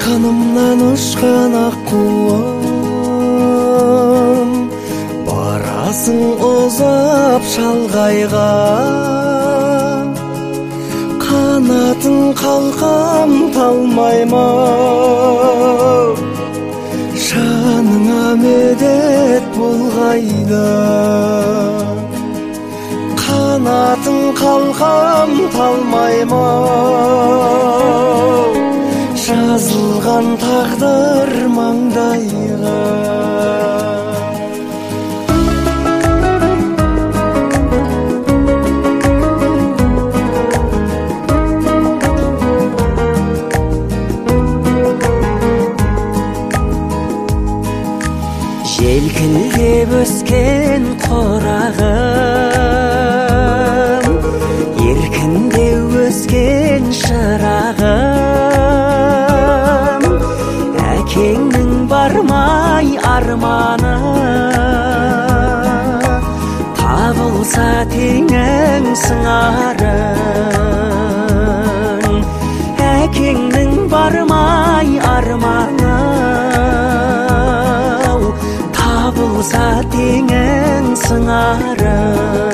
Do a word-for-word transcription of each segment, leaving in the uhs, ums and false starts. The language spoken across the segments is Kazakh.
Kanımdan uçkan akkuam, barasın ozap şalgayga. Kanatın kalkam talmayma, şanına medet bulgayda. Kanatın kalkam talmayma, жазылған тағдыр маңдайға. Желкілдеп өскен қорағым, еркіндеу өскен шырағым, әкеңнің бармай арманы, табылса теңің сыңарын. Әкеңнің бармай арманы, табылса теңің сыңарын.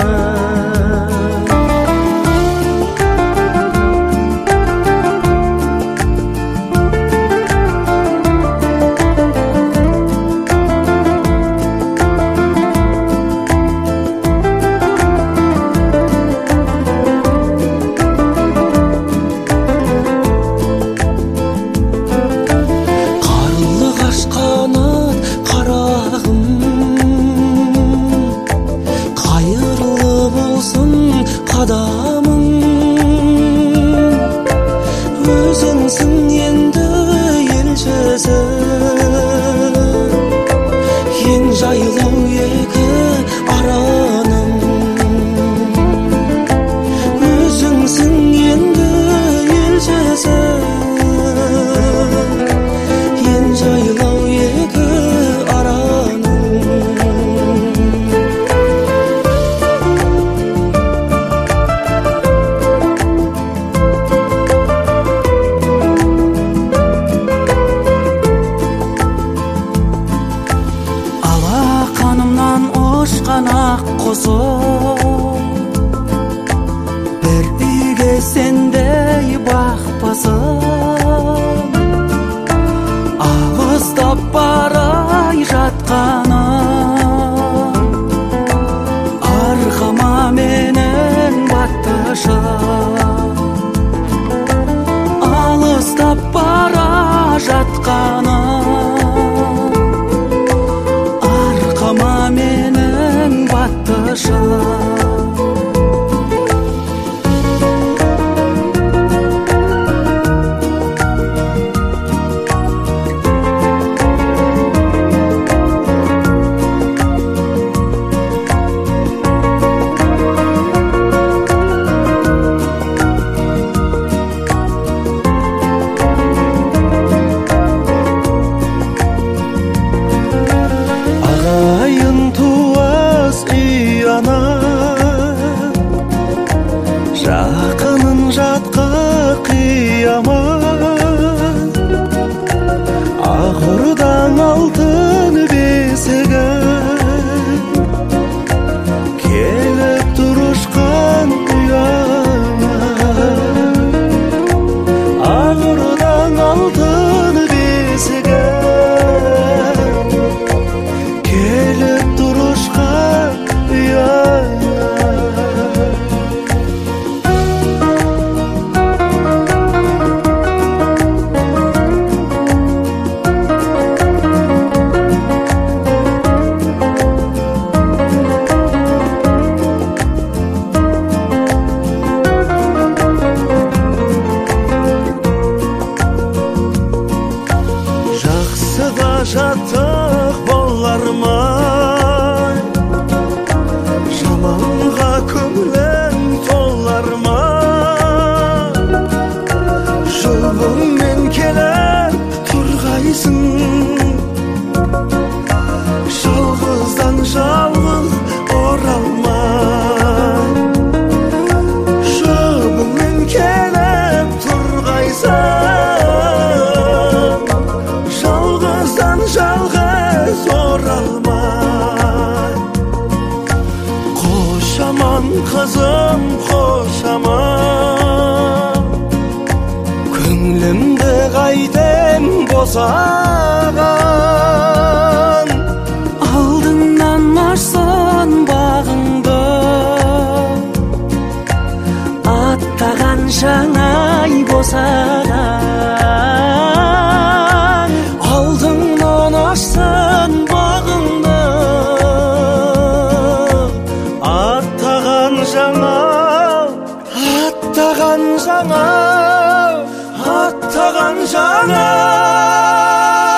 Адамың өзіңсің енді елшісі, ең жайлау екі араның. Өзіңсің енді елшісі, ең жайлау екі араның. Ұшқан ақ құсым, бір үйге сендей бақпасым, алыстап барай жатқаным, арқама менің баттышым. Алыстап бара жатқаным, арқама менің баттышым. Ағайын туыс үй ана, жақынын жатқа қиямат. Ақ ордаң алтын бесігі, келіп тұрышқан ұяма. Ақ ордаң алтын бесігі, келіп тұрышқан ұяма. Жақсыға жатық болар ма, жаманға көңілің толар ма? Жолыңмен келіп тұрғайсың, жалғыздан жалғыз оралма. Жолыңмен келіп тұрғайсың, Hoşaman kızım hoşaman, Könglimde gaydem bozağan, Aldından arsan bağında Attağan şanay bozağan, Aldından arsan bağında Attağan şana, attağan şana, attağan şana.